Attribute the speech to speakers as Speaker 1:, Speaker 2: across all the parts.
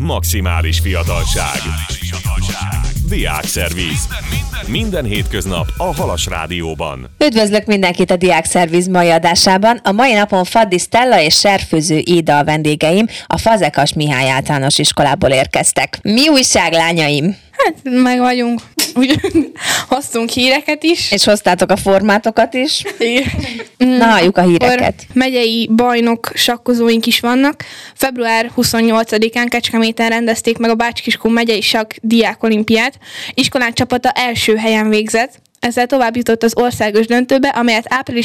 Speaker 1: Maximális fiatalság. Diákszerviz. Minden hétköznap a Halas Rádióban.
Speaker 2: Üdvözlök mindenkit a Diákszerviz mai adásában. A mai napon Faddi Stella és Serfőző Éda a vendégeim, a Fazekas Mihály Általános Iskolából érkeztek. Mi újság, lányaim?
Speaker 3: Hát meg vagyunk. Úgy hoztunk híreket is.
Speaker 2: És hoztátok a formátokat is.
Speaker 3: Igen.
Speaker 2: Na, halljuk a híreket.
Speaker 3: Megyei bajnok sakkozóink is vannak. Február 28-án Kecskeméten rendezték meg a Bács-Kiskun megyei sakk diákolimpiát. Iskolánk csapata első helyen végzett. Ezzel tovább jutott az országos döntőbe, amelyet április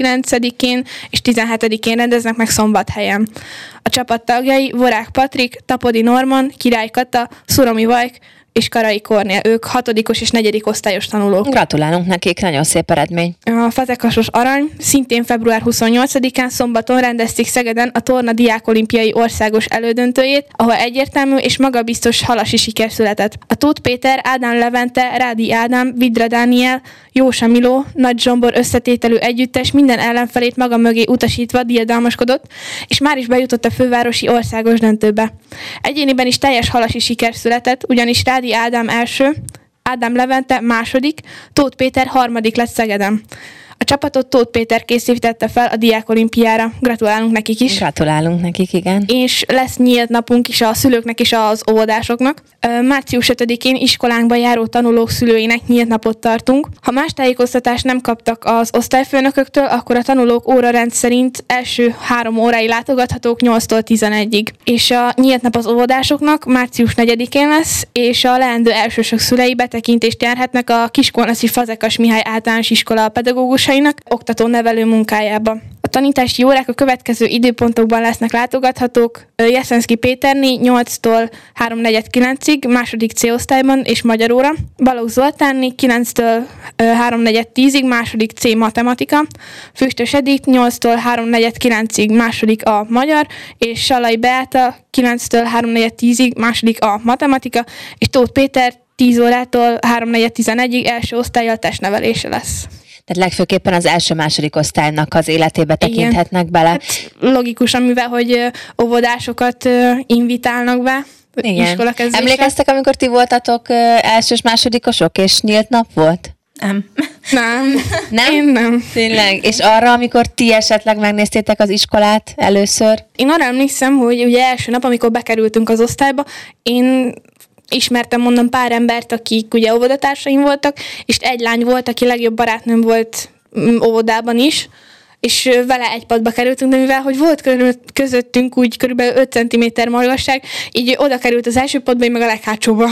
Speaker 3: 19-én és 17-én rendeznek meg Szombathelyen. A csapat tagjai Vorák Patrik, Tapodi Norman, Király Kata, Szuromi Vajk és Karai Kornél. Ők 6. és 4. osztályos tanulók.
Speaker 2: Gratulálunk nekik, nagyon szép eredmény.
Speaker 3: A Fazekasos arany szintén február 28-án szombaton rendezték Szegeden a torna diákolimpiai országos elődöntőjét, ahol egyértelmű és magabiztos halasi siker született. A Tóth Péter, Ádám Levente, Rádi Ádám, Vidra Dániel, Jósa Miló, Nagy Zsombor összetételű együttes minden ellenfelét maga mögé utasítva diadalmaskodott, és már is bejutott a fővárosi országos döntőbe. Egyéniben is teljes halasi siker született, ugyanis Rádi Ádám első, Ádám Levente második, Tóth Péter harmadik lett Szegeden. A csapatot Tóth Péter készítette fel a diákolimpiára. Gratulálunk nekik is.
Speaker 2: Gratulálunk nekik, igen.
Speaker 3: És lesz nyílt napunk is a szülőknek és az óvodásoknak. Március 5-én iskolánkba járó tanulók szülőinek nyílt napot tartunk. Ha más tájékoztatást nem kaptak az osztályfőnököktől, akkor a tanulók órarend szerint első 3 órái látogathatók 8-tól 11-ig. És a nyílt nap az óvodásoknak március 4-én lesz, és a leendő elsősök szülei betekintést nyerhetnek a Kiskunlászi Fazekas Mihály Általános Iskola pedagógusainak oktató-nevelő munkájába. A tanítási órák a következő időpontokban lesznek látogathatók. Jeszenszky Péterné 8-tól 3:49-ig, második C-osztályban és magyar óra. Balogh Zoltánné 9-től 3:10-ig, második C matematika. Füstös Edith 8-tól 3:49-ig, második A magyar, és Salai Beáta 9-től 3:10-ig, második A matematika, és Tóth Péter 10 órától 3:11-ig első osztállyal testnevelése lesz.
Speaker 2: Tehát legfőképpen az első-második osztálynak az életébe tekinthetnek bele.
Speaker 3: Hát logikusan, mivel hogy óvodásokat invitálnak be.
Speaker 2: Igen. Emlékeztek, amikor ti voltatok elsős-másodikosok, és nyílt nap volt?
Speaker 3: Nem.
Speaker 2: Nem?
Speaker 3: Én nem.
Speaker 2: Tényleg? És arra, amikor ti esetleg megnéztétek az iskolát először?
Speaker 3: Én arra emlékszem, hogy ugye első nap, amikor bekerültünk az osztályba, én ismertem mondom pár embert, akik ugye óvodatársaim voltak, és egy lány volt, aki legjobb barátnőm volt óvodában is, és vele egy padba kerültünk, de mivel hogy volt közöttünk úgy körülbelül 5 cm magasság, így oda került az első padba, én meg a leghátsóba.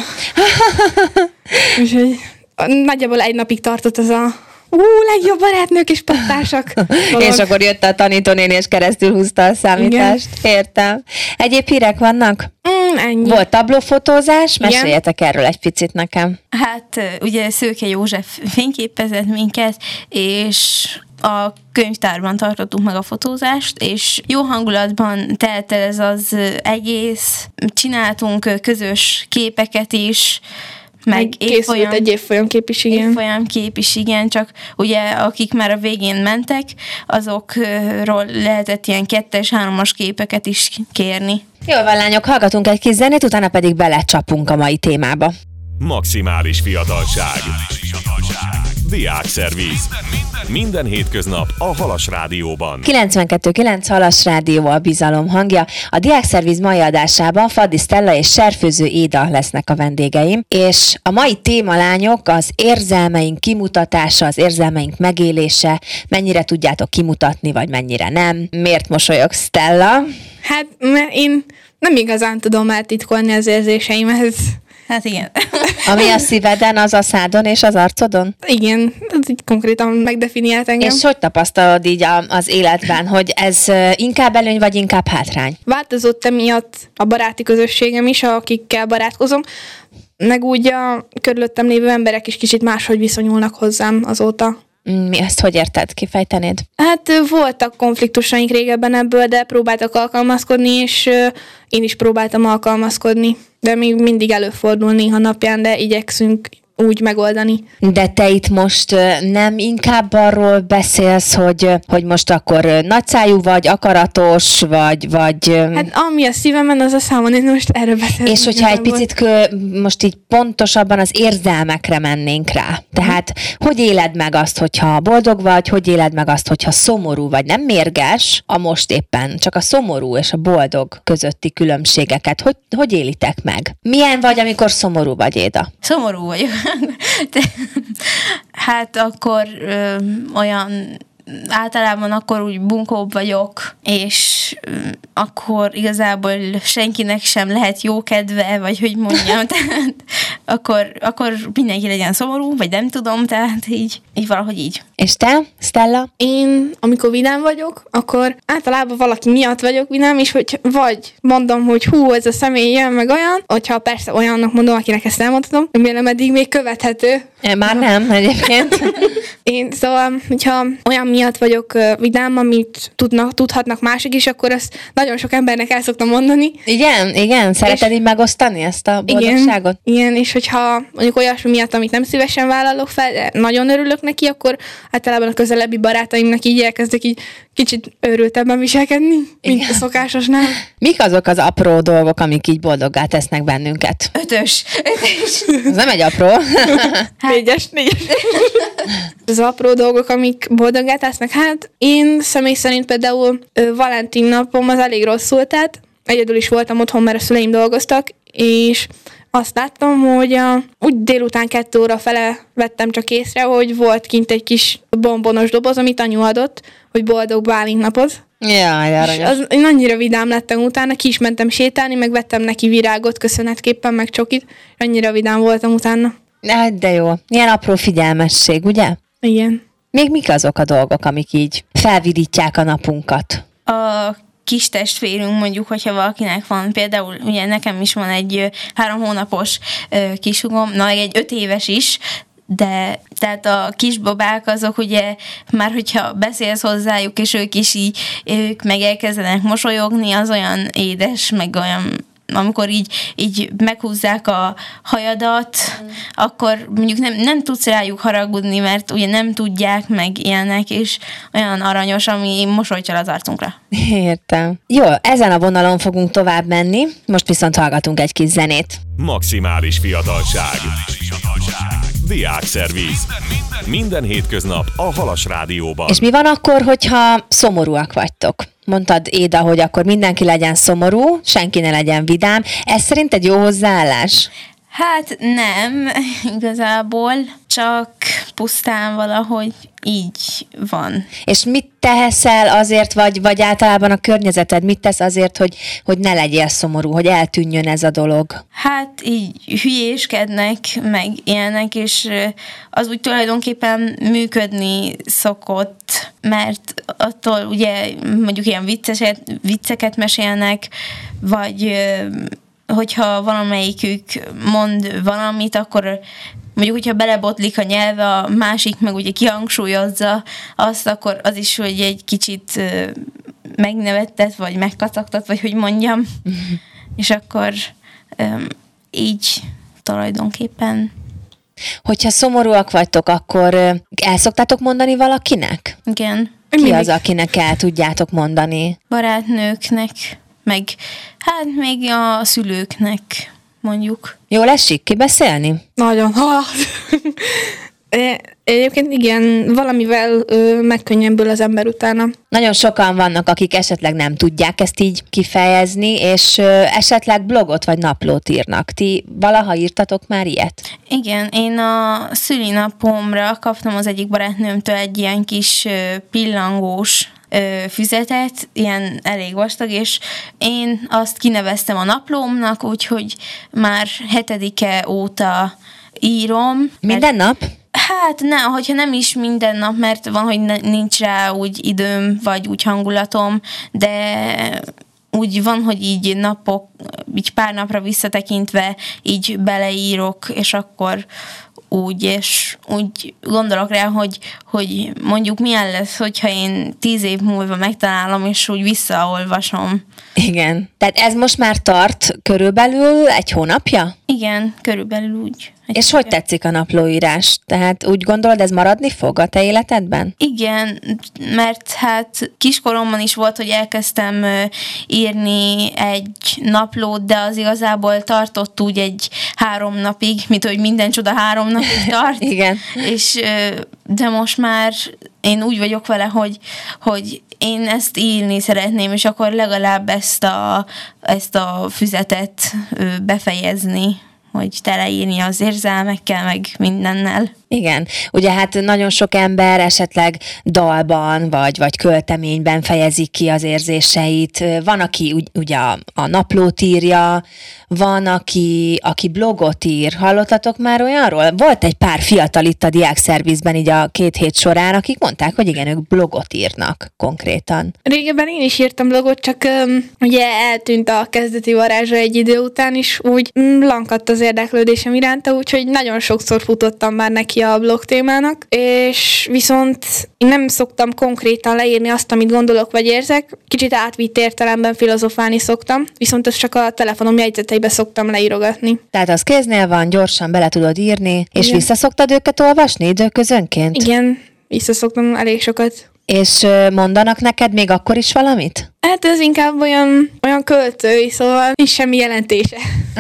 Speaker 3: Úgyhogy nagyjából egy napig tartott az a legjobb barátnők és pattársak.
Speaker 2: És akkor jött a tanítónéni, és keresztül húzta a számítást. Igen. Értem. Egyéb hírek vannak?
Speaker 3: Ennyi.
Speaker 2: Volt tablófotózás? Meséljetek erről egy picit nekem.
Speaker 4: Hát ugye Szőke József fényképezett minket, és a könyvtárban tartottuk meg a fotózást, és jó hangulatban telt el ez az egész. Csináltunk közös képeket is, meg
Speaker 3: készült egy évfolyamkép is, igen.
Speaker 4: Évfolyamkép is, igen, csak ugye akik már a végén mentek, azokról lehetett ilyen 2-es, 3-as képeket is kérni.
Speaker 2: Jól van, lányok, hallgatunk egy kis zenét, utána pedig belecsapunk a mai témába.
Speaker 1: Maximális fiatalság. Diákszerviz. Minden hétköznap a Halas Rádióban.
Speaker 2: 92.9 Halas Rádió a bizalom hangja. A Diákszerviz mai adásában Faddi Stella és Serfőző Éda lesznek a vendégeim, és a mai téma, lányok, az érzelmeink kimutatása, az érzelmeink megélése, mennyire tudjátok kimutatni, vagy mennyire nem. Miért mosolyogsz, Stella?
Speaker 3: Hát, mert én nem igazán tudom eltitkolni az érzéseimet.
Speaker 4: Hát igen.
Speaker 2: Ami a szíveden, az a szádon és az arcodon?
Speaker 3: Igen, ez így konkrétan megdefiniált engem.
Speaker 2: És hogy tapasztalod így az életben, hogy ez inkább előny, vagy inkább hátrány?
Speaker 3: Változott emiatt a baráti közösségem is, akikkel barátkozom, meg úgy a körülöttem lévő emberek is kicsit máshogy viszonyulnak hozzám azóta.
Speaker 2: Mi ezt hogy érted? Kifejtenéd?
Speaker 3: Hát voltak konfliktusaink régebben ebből, de próbáltak alkalmazkodni, és én is próbáltam alkalmazkodni. De még mindig előfordul néha napján, de igyekszünk úgy megoldani.
Speaker 2: De te itt most nem inkább arról beszélsz, hogy most akkor nagyszájú vagy, akaratos, vagy...
Speaker 3: Hát ami a szívemen, az a számon, én most erről beszélek.
Speaker 2: És hogyha egy picit most így pontosabban az érzelmekre mennénk rá. Tehát hogy éled meg azt, hogyha boldog vagy, hogy éled meg azt, hogyha szomorú vagy? Nem mérges a most éppen, csak a szomorú és a boldog közötti különbségeket. Hogy élitek meg? Milyen vagy, amikor szomorú vagy, Éda?
Speaker 4: Szomorú vagyok. Hát akkor olyan általában akkor úgy bunkóbb vagyok, és akkor igazából senkinek sem lehet jó kedve, vagy hogy mondjam, tehát akkor mindenki legyen szomorú, vagy nem tudom, tehát így valahogy így.
Speaker 2: És te, Stella?
Speaker 3: Én, amikor vidám vagyok, akkor általában valaki miatt vagyok vidám, és hogy vagy mondom, hogy hú, ez a személy jön, meg olyan, hogyha persze olyannak mondom, akinek ezt elmondhatom, remélem eddig még követhető.
Speaker 2: Már nem, egyébként.
Speaker 3: Én szóval, hogyha olyan miatt vagyok vidám, amit tudhatnak mások is, akkor ezt nagyon sok embernek el szoktam mondani.
Speaker 2: Igen? Szereted így megosztani ezt a boldogságot?
Speaker 3: Igen, és hogyha mondjuk olyasmi miatt, amit nem szívesen vállalok fel, de nagyon örülök neki, akkor általában a közelebbi barátaimnak így elkezdek így kicsit őrültebben viselkedni, mint a szokásosnál.
Speaker 2: Mik azok az apró dolgok, amik így boldoggá tesznek bennünket?
Speaker 4: 5-ös.
Speaker 2: Ez nem egy apró.
Speaker 3: 4-es. Az apró dolgok, amik boldoggá tesznek, hát én személy szerint például Valentin napom az elég rosszul tett. Egyedül is voltam otthon, mert a szüleim dolgoztak, és azt láttam, hogy úgy délután 2 óra fele vettem csak észre, hogy volt kint egy kis bombonos doboz, amit anyu adott, hogy boldog Bálint napot.
Speaker 2: Jaj, aranyos.
Speaker 3: Én annyira vidám lettem utána, ki is mentem sétálni, meg vettem neki virágot köszönetképpen, meg csokit, annyira vidám voltam utána.
Speaker 2: De jó. Ilyen apró figyelmesség, ugye?
Speaker 3: Igen.
Speaker 2: Még mik azok a dolgok, amik így felvidítják a napunkat?
Speaker 4: A kis testvérünk, mondjuk, hogyha valakinek van, például ugye nekem is van egy 3 hónapos kisugom, egy 5 éves is, de tehát a kisbabák azok ugye már, hogyha beszélsz hozzájuk, és ők meg elkezdenek mosolyogni, az olyan édes, meg olyan, amikor így meghúzzák a hajadat, akkor mondjuk nem tudsz rájuk haragudni, mert ugye nem tudják, meg ilyenek, és olyan aranyos, ami mosolycsal az arcunkra.
Speaker 2: Értem. Jó, ezen a vonalon fogunk tovább menni, most viszont hallgatunk egy kis zenét.
Speaker 1: Maximális fiatalság. Diákszerviz. Minden hétköznap a Halas Rádióban.
Speaker 2: És mi van akkor, hogyha szomorúak vagytok? Mondtad, Éda, hogy akkor mindenki legyen szomorú, senki ne legyen vidám. Ez szerint egy jó hozzáállás?
Speaker 4: Hát nem, igazából, csak pusztán valahogy így van.
Speaker 2: És mit teszel azért, vagy általában a környezeted mit tesz azért, hogy ne legyél szomorú, hogy eltűnjön ez a dolog?
Speaker 4: Hát így hülyéskednek, meg ilyenek, és az úgy tulajdonképpen működni szokott, mert attól ugye mondjuk ilyen vicceket mesélnek, vagy hogyha valamelyikük mond valamit, akkor mondjuk, hogyha belebotlik a nyelve, a másik meg ugye kihangsúlyozza azt, akkor az is, hogy egy kicsit megnevettet, vagy megkacagtat, vagy hogy mondjam. És akkor így tulajdonképpen.
Speaker 2: Hogyha szomorúak vagytok, akkor el szoktátok mondani valakinek?
Speaker 4: Igen.
Speaker 2: Ki az, akinek el tudjátok mondani?
Speaker 4: Barátnőknek, meg hát még a szülőknek, mondjuk.
Speaker 2: Jól esik kibeszélni?
Speaker 3: Nagyon. Egyébként igen, valamivel megkönnyebbül az ember utána.
Speaker 2: Nagyon sokan vannak, akik esetleg nem tudják ezt így kifejezni, és esetleg blogot vagy naplót írnak. Ti valaha írtatok már ilyet?
Speaker 4: Igen, én a szülinapomra kaptam az egyik barátnőmtől egy ilyen kis pillangós füzetet, ilyen elég vastag, és én azt kineveztem a naplómnak, úgyhogy már 7-e óta írom.
Speaker 2: Minden nap?
Speaker 4: Hát hogyha nem is minden nap, mert van, hogy nincs rá úgy időm, vagy úgy hangulatom, de úgy van, hogy így így pár napra visszatekintve így beleírok, és akkor és úgy gondolok rá, hogy mondjuk milyen lesz, hogyha én 10 év múlva megtalálom, és úgy visszaolvasom.
Speaker 2: Igen. Tehát ez most már tart körülbelül 1 hónapja?
Speaker 4: Igen, körülbelül úgy.
Speaker 2: És hogy tetszik a naplóírás? Tehát úgy gondolod, ez maradni fog a te életedben?
Speaker 4: Igen, mert hát kiskoromban is volt, hogy elkezdtem írni egy naplót, de az igazából tartott úgy egy 3 napig, mint hogy minden csoda 3 napig tart.
Speaker 2: Igen.
Speaker 4: És de most már én úgy vagyok vele, hogy én ezt írni szeretném, és akkor legalább ezt a füzetet befejezni, hogy teleírni az érzelmekkel, meg mindennel.
Speaker 2: Igen, ugye hát nagyon sok ember esetleg dalban vagy költeményben fejezik ki az érzéseit. Van, aki ugye a naplót írja, van, aki blogot ír. Hallottatok már olyanról? Volt egy pár fiatal itt a diákszervizben így a 2 hét során, akik mondták, hogy igen, ők blogot írnak konkrétan.
Speaker 3: Régebben én is írtam blogot, csak ugye eltűnt a kezdeti varázsa egy idő után is, úgy lankadt az érdeklődésem iránta, úgyhogy nagyon sokszor futottam már neki a blog témának, és viszont én nem szoktam konkrétan leírni azt, amit gondolok vagy érzek, kicsit átvitt értelemben filozofálni szoktam, viszont ezt csak a telefonom jegyzeteibe szoktam leírogatni.
Speaker 2: Tehát az kéznél van, gyorsan bele tudod írni, és
Speaker 3: Igen.
Speaker 2: Visszaszoktad őket olvasni időközönként?
Speaker 3: Igen, visszaszoktam elég sokat.
Speaker 2: És mondanak neked még akkor is valamit?
Speaker 3: Hát ez inkább olyan költői, szóval nincs semmi jelentése.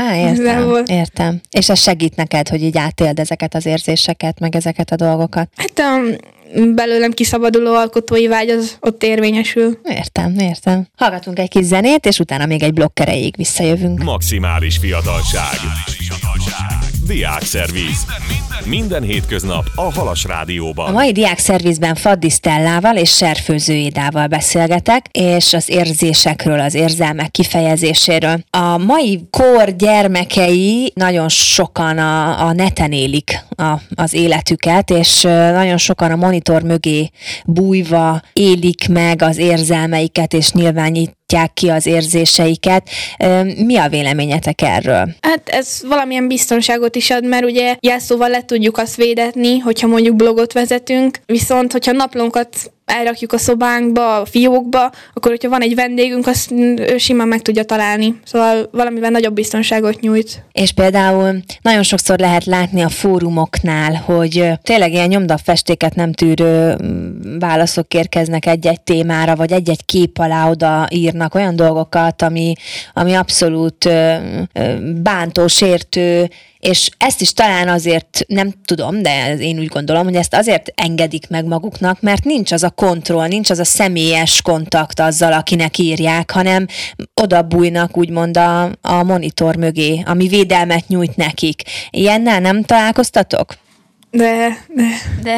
Speaker 2: Értem. És ez segít neked, hogy így átéld ezeket az érzéseket, meg ezeket a dolgokat?
Speaker 3: Hát belőlem kiszabaduló alkotói vágy az ott érvényesül.
Speaker 2: Értem. Hallgatunk egy kis zenét, és utána még egy blokk erejéig visszajövünk.
Speaker 1: Maximális fiatalság. Diákszerviz. Minden hétköznap a Halas Rádióban.
Speaker 2: A mai diákszervizben Faddi Stellával és Serfőző Édával beszélgetek, és az érzésekről, az érzelmek kifejezéséről. A mai kor gyermekei nagyon sokan a neten élik az életüket, és nagyon sokan a monitor mögé bújva élik meg az érzelmeiket, és nyilvánítják ki az érzéseiket. Mi a véleményetek erről?
Speaker 3: Hát ez valamilyen biztonságot is ad, mert ugye jelszóval le tudjuk azt védetni, hogyha mondjuk blogot vezetünk, viszont hogyha naplónkat elrakjuk a szobánkba, a fiókba, akkor hogyha van egy vendégünk, azt ő simán meg tudja találni. Szóval valamivel nagyobb biztonságot nyújt.
Speaker 2: És például nagyon sokszor lehet látni a fórumoknál, hogy tényleg ilyen nyomdafestéket nem tűrő válaszok érkeznek egy-egy témára, vagy egy-egy kép alá oda írnak olyan dolgokat, ami abszolút bántó, sértő, és ezt is talán azért, nem tudom, de én úgy gondolom, hogy ezt azért engedik meg maguknak, mert nincs az a kontroll, nincs az a személyes kontakt azzal, akinek írják, hanem oda bújnak úgymond a monitor mögé, ami védelmet nyújt nekik. Ilyennel nem találkoztatok?
Speaker 3: De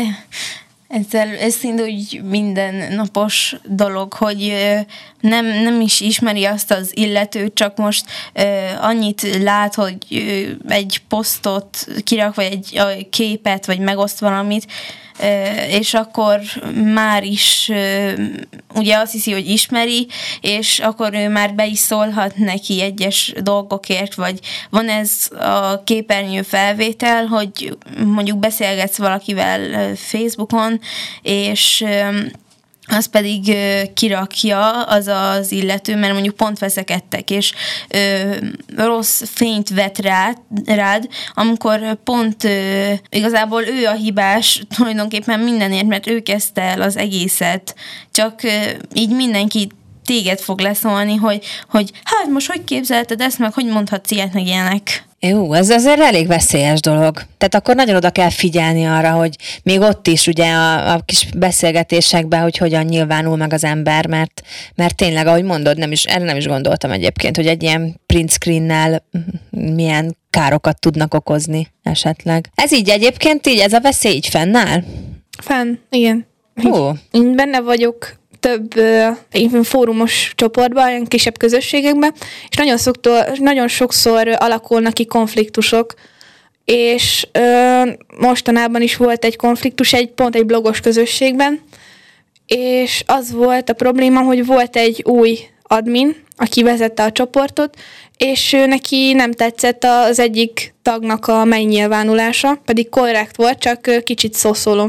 Speaker 4: ez szinte úgy mindennapos dolog, hogy nem is ismeri azt az illetőt, csak most annyit lát, hogy egy posztot kirak, vagy egy képet, vagy megoszt valamit, és akkor már is ugye azt hiszi, hogy ismeri, és akkor ő már be is szólhat neki egyes dolgokért, vagy van ez a képernyő felvétel, hogy mondjuk beszélgetsz valakivel Facebookon, és az pedig kirakja az illető, mert mondjuk pont veszekedtek, és rossz fényt vet rád, amikor pont igazából ő a hibás tulajdonképpen mindenért, mert ő kezdte el az egészet, csak így mindenki téged fog leszólni, hogy hát most hogy képzelted ezt, meg hogy mondhatsz ilyet, meg ilyenek.
Speaker 2: Jó, ez azért elég veszélyes dolog. Tehát akkor nagyon oda kell figyelni arra, hogy még ott is ugye a kis beszélgetésekben, hogy hogyan nyilvánul meg az ember, mert tényleg, ahogy mondod, erre nem is gondoltam egyébként, hogy egy ilyen print screennel milyen károkat tudnak okozni esetleg. Ez így egyébként, ez a veszély így fennáll?
Speaker 3: Fenn, igen. Én benne vagyok több fórumos csoportban, olyan kisebb közösségekben, és nagyon sokszor alakulnak ki konfliktusok, és mostanában is volt egy konfliktus, pont egy blogos közösségben, és az volt a probléma, hogy volt egy új admin, aki vezette a csoportot, és neki nem tetszett az egyik tagnak a megnyilvánulása, pedig korrekt volt, csak kicsit szószóló.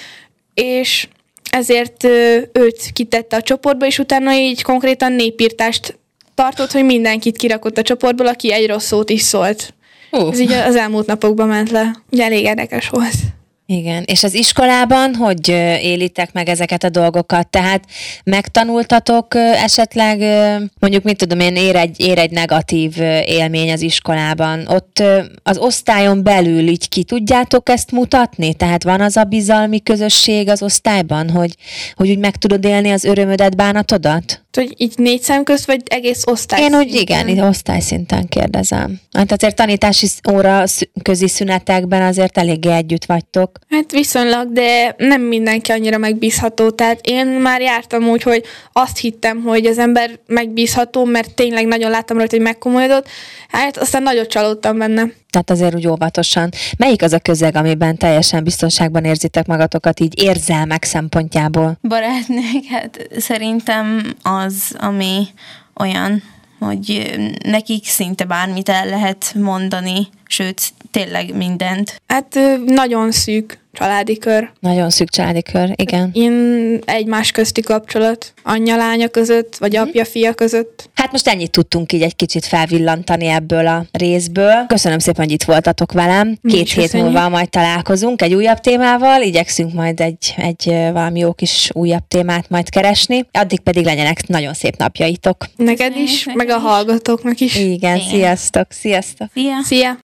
Speaker 3: És ezért őt kitette a csoportba, és utána így konkrétan népírtást tartott, hogy mindenkit kirakott a csoportból, aki egy rossz szót is szólt. Ez így az elmúlt napokban ment le. Ugye elég érdekes volt.
Speaker 2: Igen, és az iskolában hogy élitek meg ezeket a dolgokat? Tehát megtanultatok esetleg, mondjuk mit tudom én, ér egy negatív élmény az iskolában. Ott az osztályon belül így ki tudjátok ezt mutatni? Tehát van az a bizalmi közösség az osztályban, hogy úgy meg tudod élni az örömödet, bánatodat?
Speaker 3: Hogy így 4 szem közt, vagy egész osztály
Speaker 2: Én úgy igen, így osztályszinten kérdezem. Hát azért tanítási óra közi szünetekben azért eléggé együtt vagytok.
Speaker 3: Hát viszonylag, de nem mindenki annyira megbízható. Tehát én már jártam úgy, hogy azt hittem, hogy az ember megbízható, mert tényleg nagyon láttam rajta, hogy megkomolyodott. Hát aztán nagyot csalódtam benne.
Speaker 2: Tehát azért úgy óvatosan. Melyik az a közeg, amiben teljesen biztonságban érzitek magatokat így érzelmek szempontjából?
Speaker 4: Barátnők, hát szerintem az, ami olyan, hogy nekik szinte bármit el lehet mondani, sőt, tényleg mindent.
Speaker 3: Hát nagyon szűk családi kör.
Speaker 2: Nagyon szűk családi kör, igen.
Speaker 3: Én egymás közti kapcsolat, anyja-lánya között, vagy apja-fia között.
Speaker 2: Hát most ennyit tudtunk így egy kicsit felvillantani ebből a részből. Köszönöm szépen, hogy itt voltatok velem. 2 hét múlva majd találkozunk egy újabb témával, igyekszünk majd egy valami jó kis újabb témát majd keresni. Addig pedig legyenek nagyon szép napjaitok.
Speaker 3: Neked is, meg a hallgatóknak is.
Speaker 2: Igen, sziasztok, sziasztok.
Speaker 4: Szia!
Speaker 3: Szia!